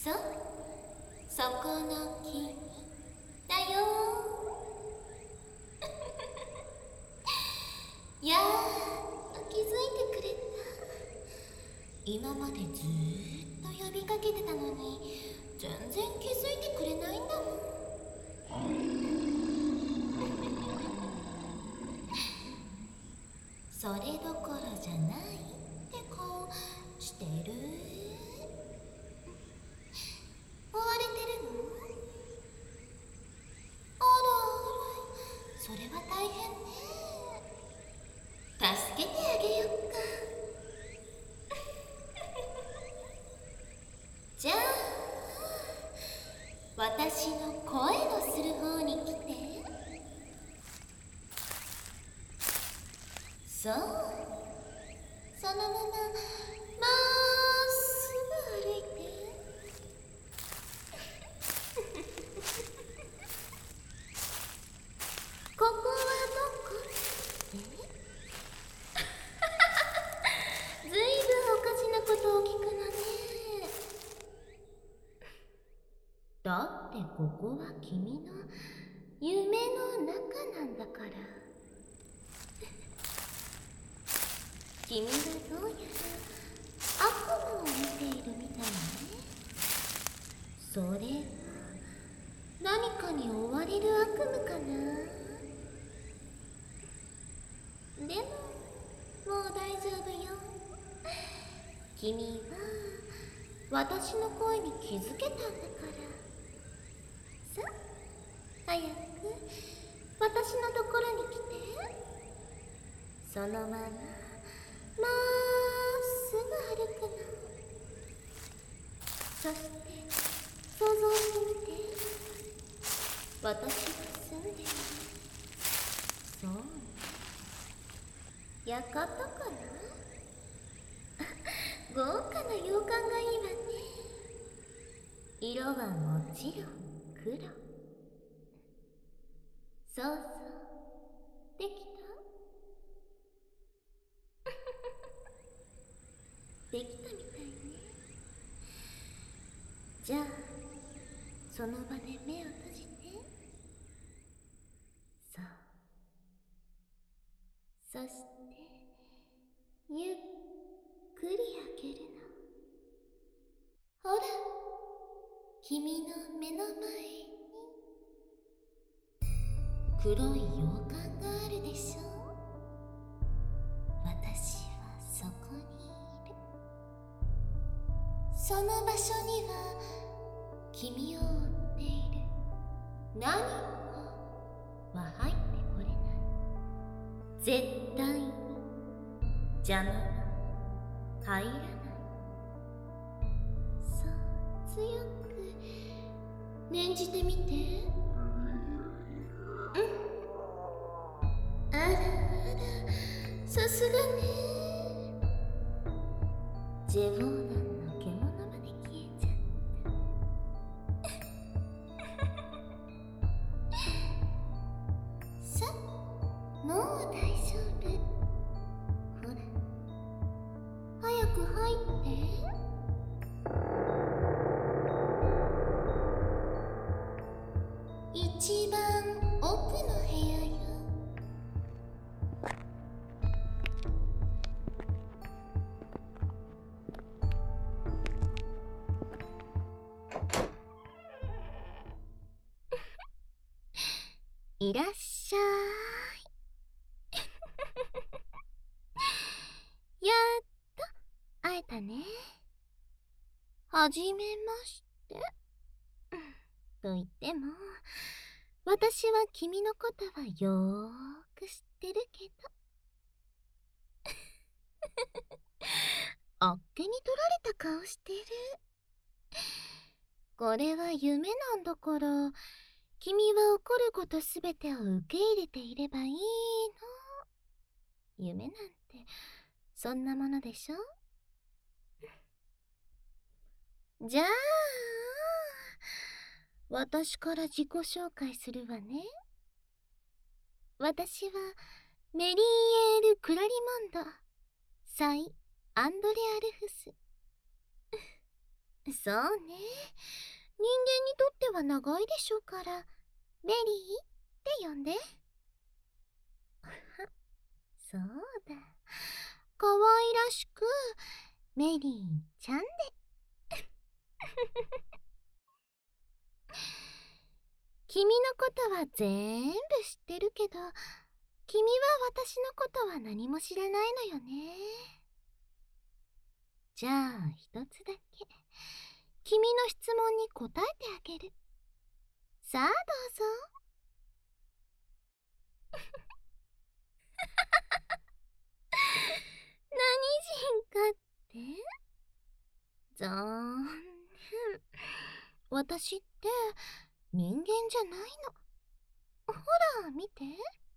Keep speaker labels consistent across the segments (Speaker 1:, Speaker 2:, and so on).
Speaker 1: そう、そこの君だよ。やっと気づいてくれた。今までずーっと呼びかけてたのに全然気づいてくれないんだもん。それどころじゃないって顔してる。追われてるの？あらあら、それは大変ね。助けてあげよっか。じゃあ私の声のする方に来て。そう、そのまままっすぐ歩いて。ここはどこ？ずいぶんおかしなことを聞くのね。だってここは君の夢の中なんだから。君はどうやら悪夢を見ているみたいね。それは何かに追われる悪夢かな。でももう大丈夫よ。君は私の声に気づけたんだから。さあ、早く私のところに来て。そのまままっすぐ歩くの。そして想像してみて。私が住んでいる、そう、館かな。豪華な洋館がいいわね。色はもちろん黒。そうそう、できた？できたみたいね。じゃあその場で目を閉じて。そう、そしてゆっくり開けるの。ほら、君の目の前に黒い洋館があるでしょ。私はそこにいる。その場所には君を追っている何かは入ってこれない。絶対に邪魔が入らない。そう、強く念じてみて。あらあら、さすがね。ジェヴォーダンの獣まで消えちゃった。さあ、もう大丈夫。ほら、早く入って。一番奥の部屋よ。いらっしゃい。やっと会えたね。はじめまして。と言っても私は君のことはよーく知ってるけど。あっけに取られた顔してる。これは夢なんだから、君は起こることすべてを受け入れていればいいの。夢なんてそんなものでしょ。じゃあ私から自己紹介するわね。私はメリーエール・クラリモンド、サイ・アンドレ・アルフス。 そうね。人間にとっては長いでしょうから、メリーって呼んで。そうだ。かわいらしく、メリーちゃんで。君のことは全部知ってるけど、君は私のことは何も知らないのよね。じゃあ一つだけ、君の質問に答えてあげる。さあどうぞ。何人かって残念。私って人間じゃないの。ほら見て。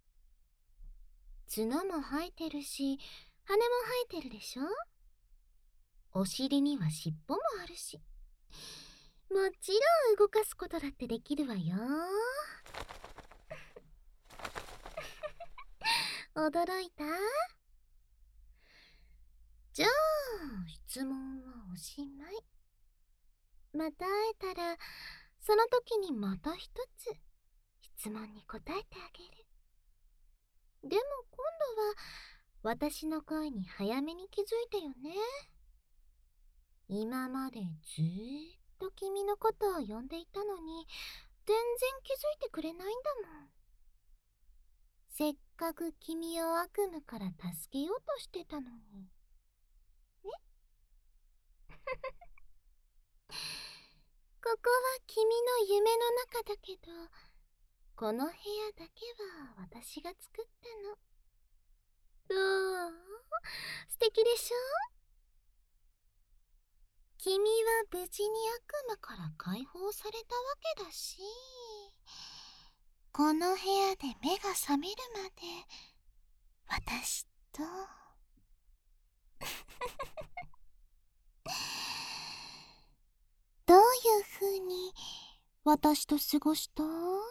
Speaker 1: 角も生えてるし、羽も生えてるでしょ。お尻には尻尾もあるし、もちろん動かすことだってできるわよ。驚いた？じゃあ質問はおしまい。また会えたらその時にまた一つ質問に答えてあげる。でも今度は私の声に早めに気づいてよね。今までずーっと君のことを呼んでいたのに全然気づいてくれないんだもん。せっかく君を悪夢から助けようとしてたのにね。ここは君の夢の中だけど、この部屋だけは私が作ったの。どう？素敵でしょ？君は無事に悪夢から解放されたわけだし、この部屋で目が覚めるまで私とどういう風に私と過ごしたい？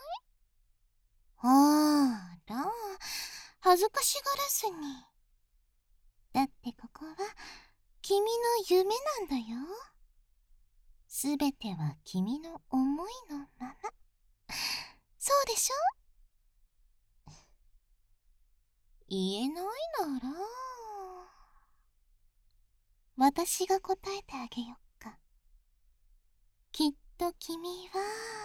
Speaker 1: あら、恥ずかしがらずに。だってここは君の夢なんだよ。すべては君の思いのまま。そうでしょ？言えないなら私が答えてあげよっか。きっと君は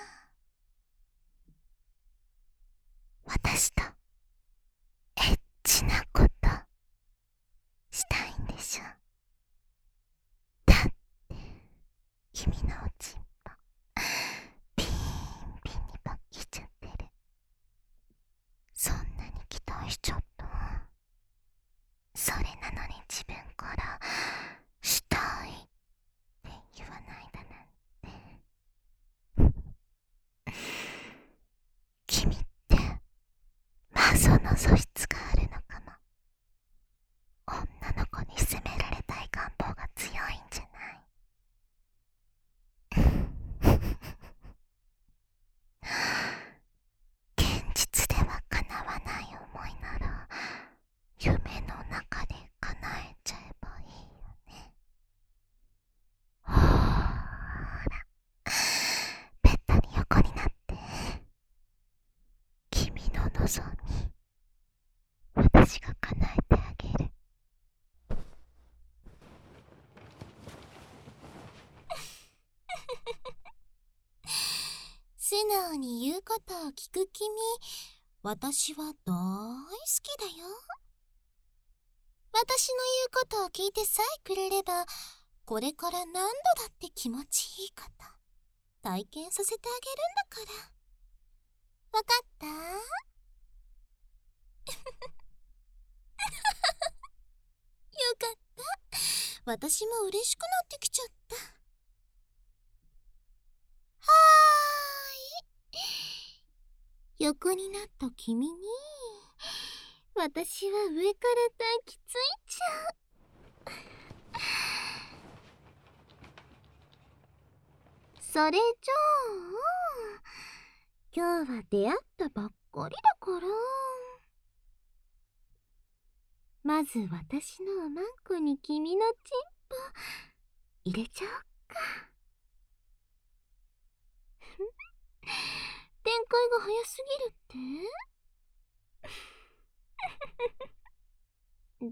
Speaker 1: 私とエッチなことしたいんでしょ。だって君のおちんぽピンピンにパッキしちゃってる。そんなに期待しちゃった？それなのに自分からしたいって言わないだなんて。君ってその素質があるのかも。女の子に責められたい願望が強いんじゃない？現実では叶わない思いなら夢の中で叶えちゃえばいいよね。ほーら、べったり横になって君の望み私が叶えてあげる。素直に言うことを聞く君、私は大好きだよ。私の言うことを聞いてさえくれれば、これから何度だって気持ちいいこと体験させてあげるんだから。わかった？よかった。私も嬉しくなってきちゃった。はーい。横になった君に私は上から抱きついちゃう。それじゃあ今日は出会ったばっかりだから、まず私のおまんこに君のチンポ入れちゃおっか。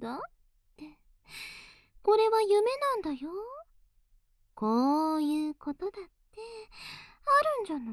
Speaker 1: だって。これは夢なんだよ。こういうことだってあるんじゃない？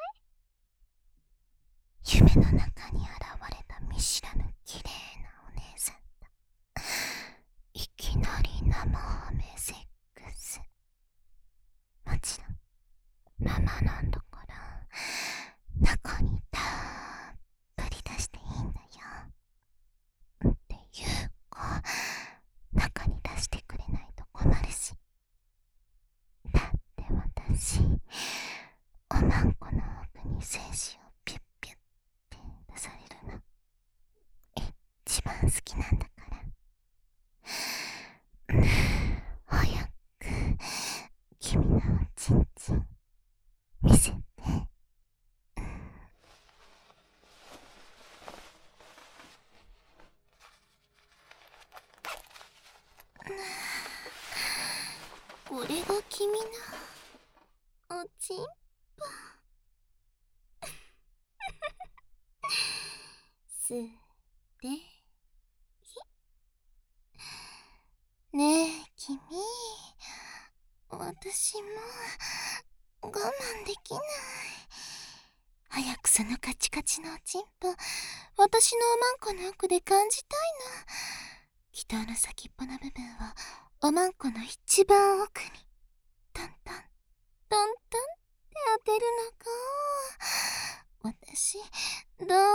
Speaker 2: 夢の中に現れた見知らぬ綺麗なお姉さんだ。いきなり生ハメセックス。もちろん生なんだから中にたっぷり出していいんだよ。っていうか中に出してくれないと困るし。だって私おまんこの奥に精子をピュッピュッって出されるの一番好きなんだから。早く君のおちんちん見せて。
Speaker 1: これが君のおちんぽ。すてき。ねえ君、私も我慢できない。早くそのカチカチのおちんぽ、私のおまんこの奥で感じたいの。気筒の先っぽの部分をおまんこの一番奥にトントントントンって当てるのが私大好きなの。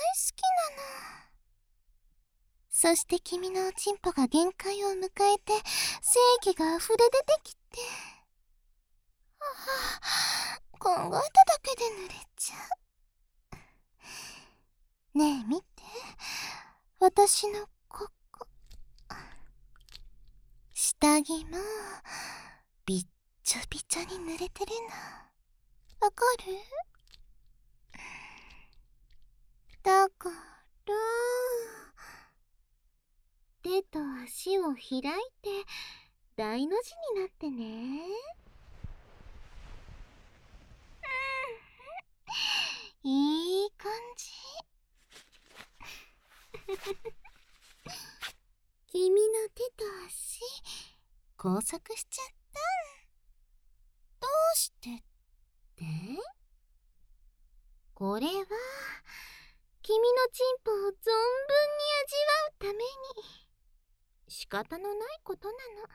Speaker 1: そして君のおちんぽが限界を迎えて精液が溢れ出てきて、考えただけで濡れちゃう。ねえ見て、私のここ下着もびっちょびちょに濡れてるのわかる？だから手と足を開いて大の字になってね。いい感じ。君の手と足工作しちゃった。どうしてって？これは君のチンポを存分に味わうために仕方のないことなの。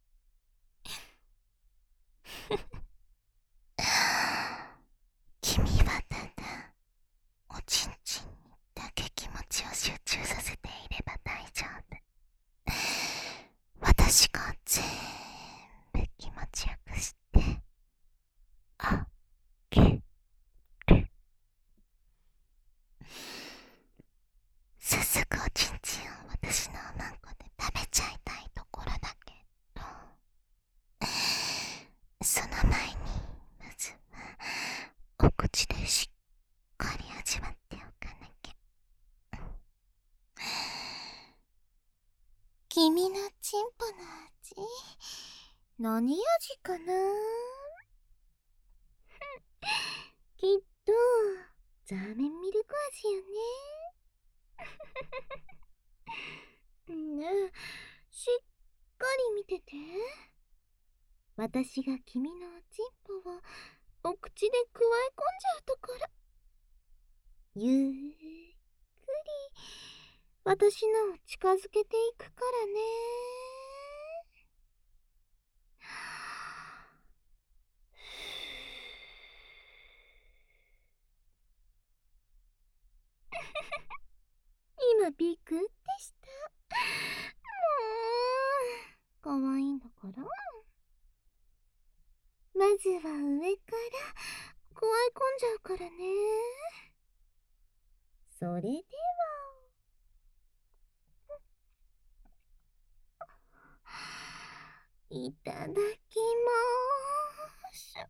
Speaker 2: 君はただおちんちんにだけ気持ちを集中させていれば大丈夫。私が全部気持ちよくしてあげる。早速おちんちんを私のおまんこで食べちゃいたいところだけど、その前にまずはお口でしっかり味わっておかなきゃ。
Speaker 1: 君のチンポの味、何味かな？きっとザーメンミルク味よね。ねえ、しっかり見てて。私が君のおちんぽをお口でくわえ込んじゃうところ。ゆっくり私のを近づけていくからね。今ビクってした。かわいいんだから。まずは上からくわえ込んじゃうからね。それではいただきまーす。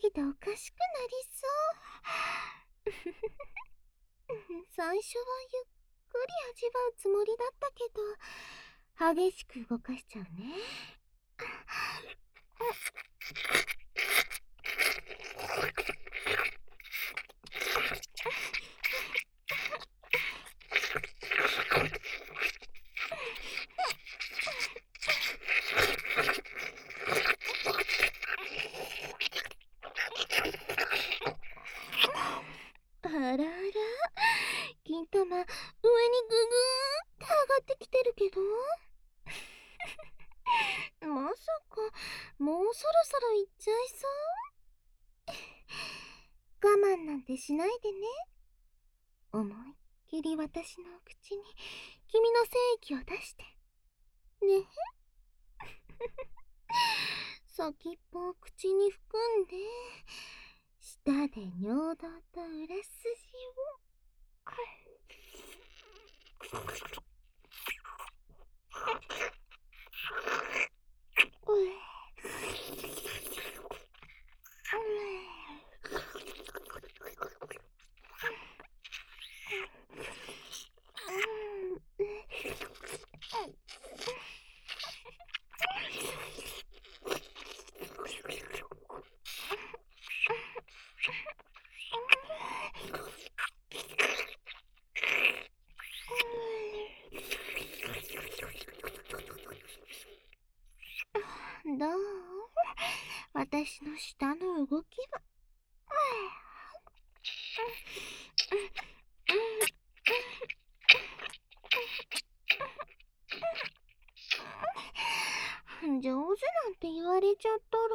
Speaker 1: ぎておかしくなりそう最初はゆっくり味わうつもりだったけど、激しく動かしちゃうね。あらあら、金玉、上にぐぐーって上がってきてるけどまさか、もうそろそろ行っちゃいそう我慢なんてしないでね。思いっきり私の口に君の精液を出してね。先っぽを口に含んで、舌で尿道と裏筋をどう？私の舌の動きは。上手なんて言われちゃったら。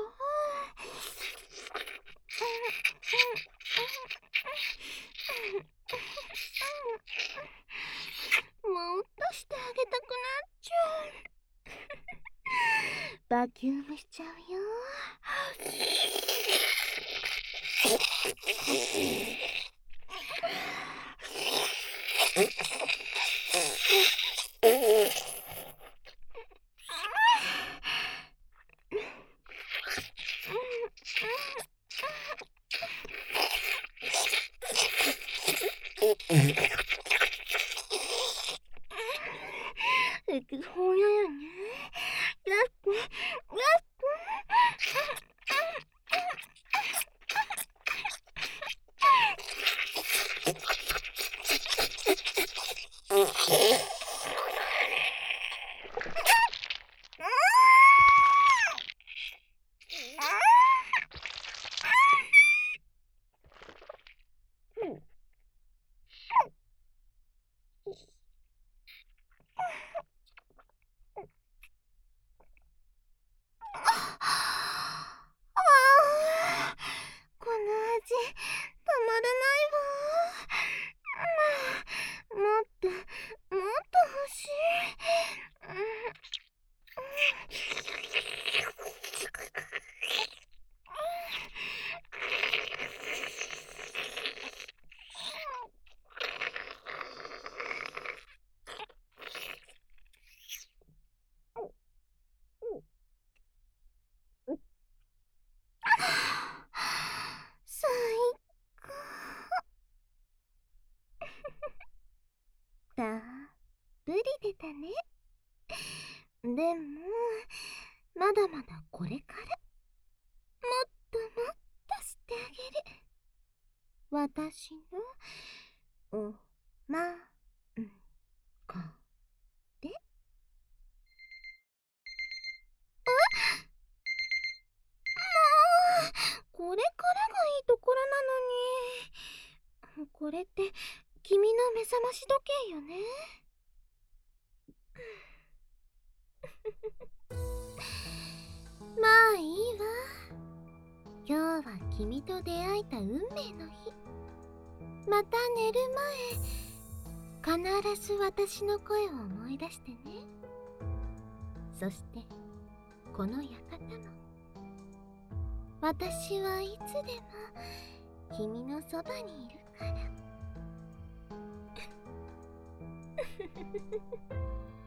Speaker 1: もっとしてあげたくなっちゃう。バキュームしちゃうよ。ほややね。ラップ、ラップ。この味たまらないわ。もっともっと欲しい。最高。たっぷり出たね。でもまだまだこれからもっともっとしてあげる。私のおまんこで。これからがいいところなのに。これって君の目覚まし時計よね。まあいいわ。今日は君と出会えた運命の日。また寝る前、必ず私の声を思い出してね。そしてこの館も。私はいつでも君のそばにいるから。